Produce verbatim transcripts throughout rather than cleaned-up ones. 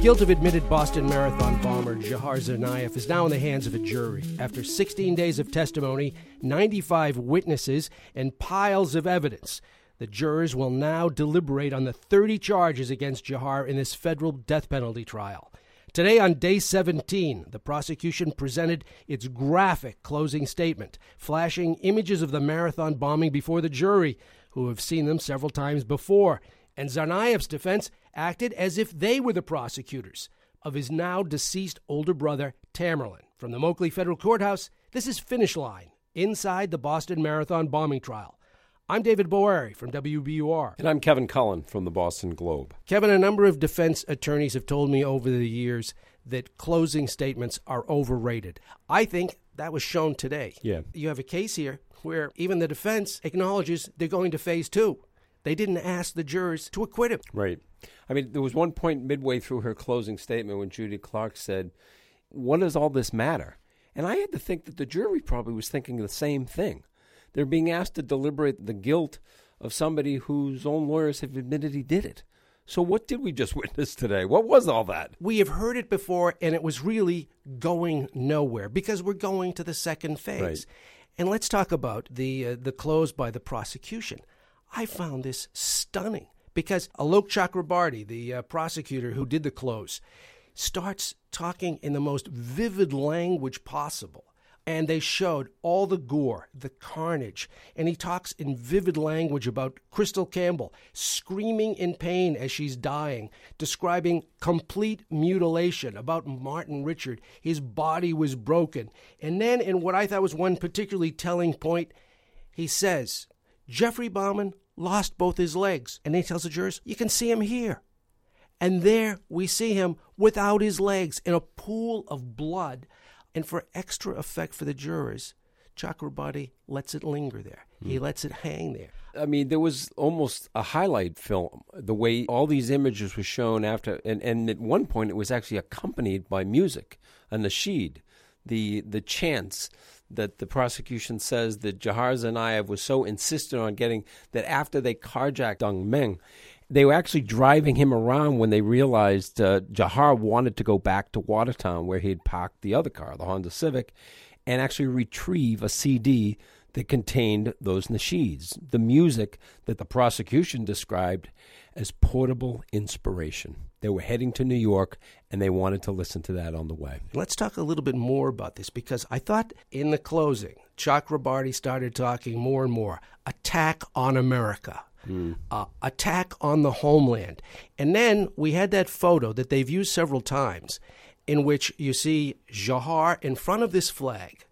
guilt of admitted Boston Marathon bomber Dzhokhar Tsarnaev is now in the hands of a jury. After sixteen days of testimony, ninety-five witnesses, and piles of evidence, the jurors will now deliberate on the thirty charges against Dzhokhar in this federal death penalty trial. Today, on day seventeen, the prosecution presented its graphic closing statement, flashing images of the marathon bombing before the jury, who have seen them several times before. And Tsarnaev's defense acted as if they were the prosecutors of his now deceased older brother, Tamerlan. From the Moakley Federal Courthouse, this is Finish Line, inside the Boston Marathon bombing trial. I'm David Boeri from W B U R. And I'm Kevin Cullen from the Boston Globe. Kevin, a number of defense attorneys have told me over the years that closing statements are overrated. I think that was shown today. Yeah. You have a case here where even the defense acknowledges they're going to phase two. They didn't ask the jurors to acquit him. Right. I mean, there was one point midway through her closing statement when Judy Clark said, "What does all this matter?" And I had to think that the jury probably was thinking the same thing. They're being asked to deliberate the guilt of somebody whose own lawyers have admitted he did it. So what did we just witness today? What was all that? We have heard it before, and it was really going nowhere because we're going to the second phase. Right. And let's talk about the uh, the close by the prosecution. I found this stunning because Alok Chakrabarty, the uh, prosecutor who did the close, starts talking in the most vivid language possible. And they showed all the gore, the carnage. And he talks in vivid language about Crystal Campbell screaming in pain as she's dying, describing complete mutilation, about Martin Richard. His body was broken. And then in what I thought was one particularly telling point, he says, Jeffrey Bauman lost both his legs. And he tells the jurors, you can see him here. And there we see him without his legs in a pool of blood. And for extra effect for the jurors, Chakrabarty lets it linger there. Mm. He lets it hang there. I mean, there was almost a highlight film, the way all these images were shown after, and, and at one point it was actually accompanied by music, a nasheed, the the chants that the prosecution says that Dzhokhar Tsarnaev was so insistent on getting that after they carjacked Dong Meng, they were actually driving him around when they realized uh, Dzhokhar wanted to go back to Watertown where he had parked the other car, the Honda Civic, and actually retrieve a C D that contained those nasheeds, the music that the prosecution described as portable inspiration. They were heading to New York, and they wanted to listen to that on the way. Let's talk a little bit more about this, because I thought in the closing, Chakrabarty started talking more and more, attack on America. Mm. Uh, attack on the homeland. And then we had that photo that they've used several times in which you see Dzhokhar in front of this flag.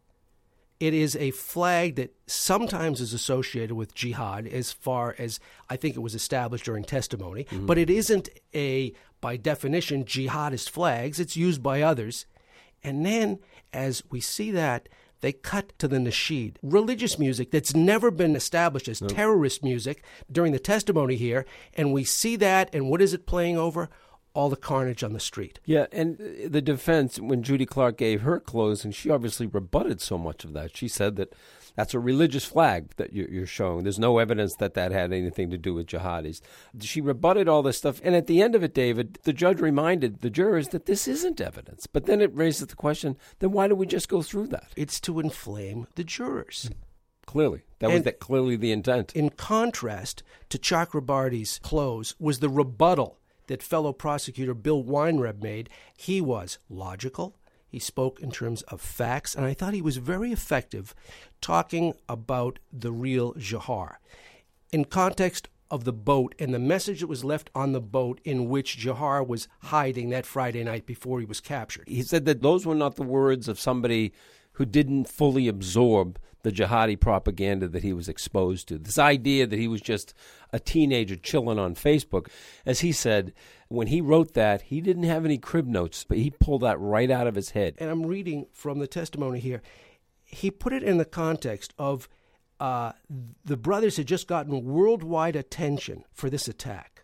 It is a flag that sometimes is associated with jihad, as far as I think it was established during testimony, mm-hmm. but it isn't a, by definition, jihadist flags. It's used by others. And then as we see that, they cut to the nasheed, religious music that's never been established as nope. terrorist music during the testimony here. And we see that, and what is it playing over? All the carnage on the street. Yeah, and the defense, when Judy Clark gave her closing, she obviously rebutted so much of that. She said that that's a religious flag that you're showing. There's no evidence that that had anything to do with jihadis. She rebutted all this stuff. And at the end of it, David, the judge reminded the jurors that this isn't evidence. But then it raises the question, then why don't we just go through that? It's to inflame the jurors. Clearly. That and was that clearly the intent. In contrast to Chakrabarty's close was the rebuttal that fellow prosecutor Bill Weinreb made. He was logical. He spoke in terms of facts, and I thought he was very effective talking about the real Dzhokhar in context of the boat and the message that was left on the boat in which Dzhokhar was hiding that Friday night before he was captured. He said that those were not the words of somebody who didn't fully absorb the jihadi propaganda that he was exposed to. This idea that he was just a teenager chilling on Facebook. As he said, when he wrote that, he didn't have any crib notes, but he pulled that right out of his head. And I'm reading from the testimony here. He put it in the context of uh, the brothers had just gotten worldwide attention for this attack.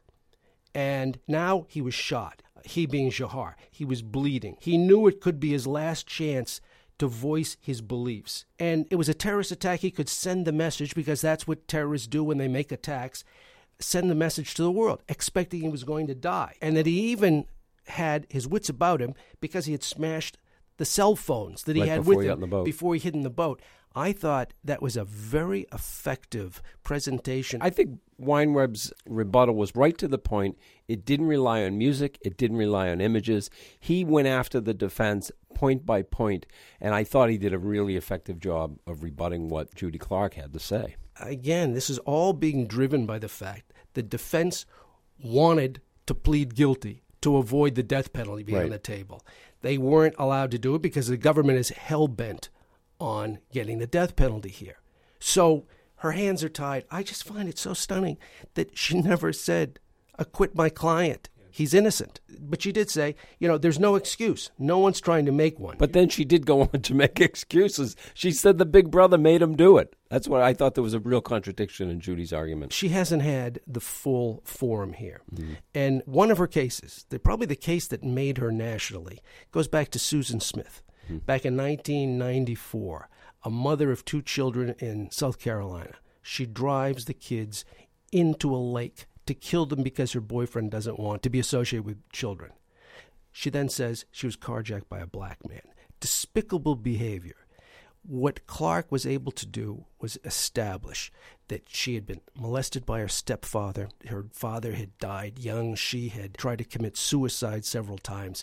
And now he was shot, he being Dzhokhar. He was bleeding. He knew it could be his last chance to voice his beliefs. And it was a terrorist attack. He could send the message, because that's what terrorists do when they make attacks, send the message to the world, expecting he was going to die. And that he even had his wits about him because he had smashed the cell phones that he Right had before with he got him in the boat. before he hid in the boat. I thought that was a very effective presentation. I think Weinreb's rebuttal was right to the point. It didn't rely on music. It didn't rely on images. He went after the defense point by point, and I thought he did a really effective job of rebutting what Judy Clark had to say. Again, this is all being driven by the fact the defense wanted to plead guilty to avoid the death penalty being Right. on the table. They weren't allowed to do it because the government is hell-bent on getting the death penalty here. So her hands are tied. I just find it so stunning that she never said, acquit my client. He's innocent. But she did say, you know, there's no excuse. No one's trying to make one. But then she did go on to make excuses. She said the big brother made him do it. That's what I thought there was a real contradiction in Judy's argument. She hasn't had the full forum here. Mm-hmm. And one of her cases, the, probably the case that made her nationally, goes back to Susan Smith. Mm-hmm. Back in nineteen ninety-four, a mother of two children in South Carolina, she drives the kids into a lake to kill them because her boyfriend doesn't want to be associated with children. She then says she was carjacked by a black man. Despicable behavior. What Clark was able to do was establish that she had been molested by her stepfather. Her father had died young. She had tried to commit suicide several times.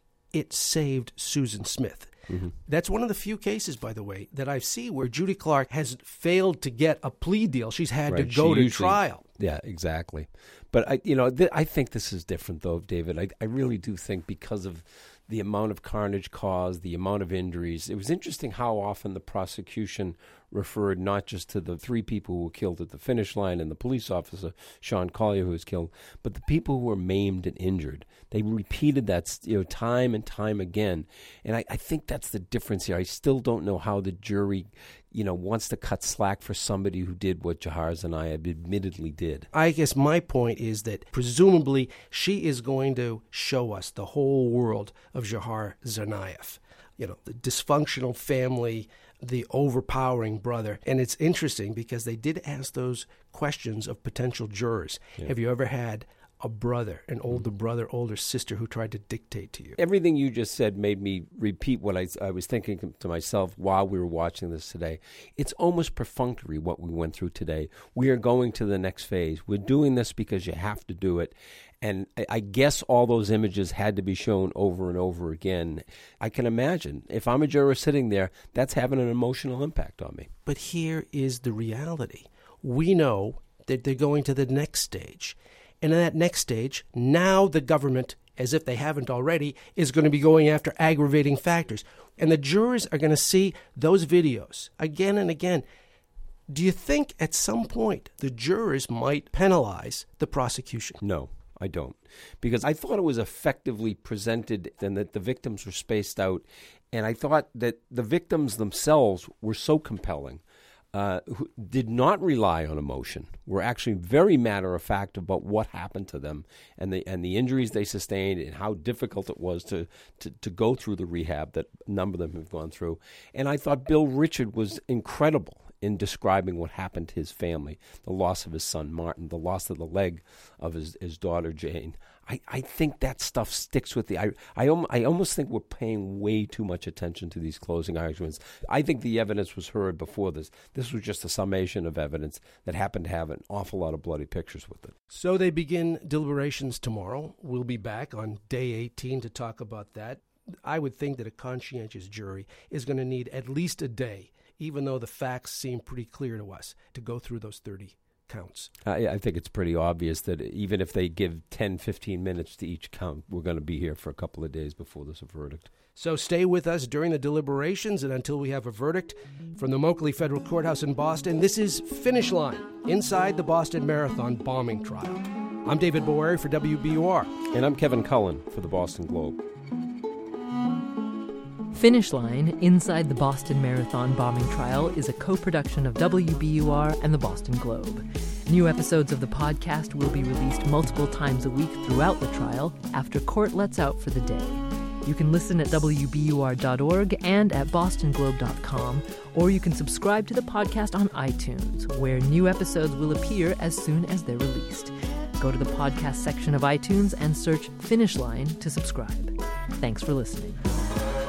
It saved Susan Smith. Mm-hmm. That's one of the few cases, by the way, that I see where Judy Clark has failed to get a plea deal. She's had Right. to go She to usually- trial. Yeah, exactly. But I, you know, th- I think this is different, though, David. I, I really do think because of the amount of carnage caused, the amount of injuries. It was interesting how often the prosecution referred not just to the three people who were killed at the finish line and the police officer, Sean Collier, who was killed, but the people who were maimed and injured. They repeated that, you know, time and time again. And I, I think that's the difference here. I still don't know how the jury, you know, wants to cut slack for somebody who did what Jahar Tsarnaev admittedly did. I guess my point is that presumably she is going to show us the whole world of Jahar Tsarnaev. You know, the dysfunctional family, the overpowering brother. And it's interesting because they did ask those questions of potential jurors. Yeah. Have you ever had a brother, an older brother, older sister who tried to dictate to you? Everything you just said made me repeat what I, I was thinking to myself while we were watching this today. It's almost perfunctory what we went through today. We are going to the next phase. We're doing this because you have to do it. And I, I guess all those images had to be shown over and over again. I can imagine if I'm a juror sitting there, that's having an emotional impact on me. But here is the reality. We know that they're going to the next stage. And in that next stage, now the government, as if they haven't already, is going to be going after aggravating factors. And the jurors are going to see those videos again and again. Do you think at some point the jurors might penalize the prosecution? No, I don't. Because I thought it was effectively presented and that the victims were spaced out. And I thought that the victims themselves were so compelling. Uh, who did not rely on emotion, were actually very matter-of-fact about what happened to them and the and the injuries they sustained and how difficult it was to, to, to go through the rehab that a number of them have gone through. And I thought Bill Richard was incredible in describing what happened to his family, the loss of his son Martin, the loss of the leg of his, his daughter Jane. I, I think that stuff sticks with the I, I I almost think we're paying way too much attention to these closing arguments. I think the evidence was heard before this. This was just a summation of evidence that happened to have an awful lot of bloody pictures with it. So they begin deliberations tomorrow. We'll be back on day eighteen to talk about that. I would think that a conscientious jury is going to need at least a day, even though the facts seem pretty clear to us, to go through those thirty counts. I, I think it's pretty obvious that even if they give ten, fifteen minutes to each count, we're going to be here for a couple of days before there's a verdict. So stay with us during the deliberations and until we have a verdict. From the Moakley Federal Courthouse in Boston, this is Finish Line, inside the Boston Marathon bombing trial. I'm David Boeri for W B U R. And I'm Kevin Cullen for the Boston Globe. Finish Line, Inside the Boston Marathon Bombing Trial is a co-production of W B U R and the Boston Globe. New episodes of the podcast will be released multiple times a week throughout the trial after court lets out for the day. You can listen at W B U R dot org and at Boston Globe dot com, or you can subscribe to the podcast on iTunes, where new episodes will appear as soon as they're released. Go to the podcast section of iTunes and search Finish Line to subscribe. Thanks for listening.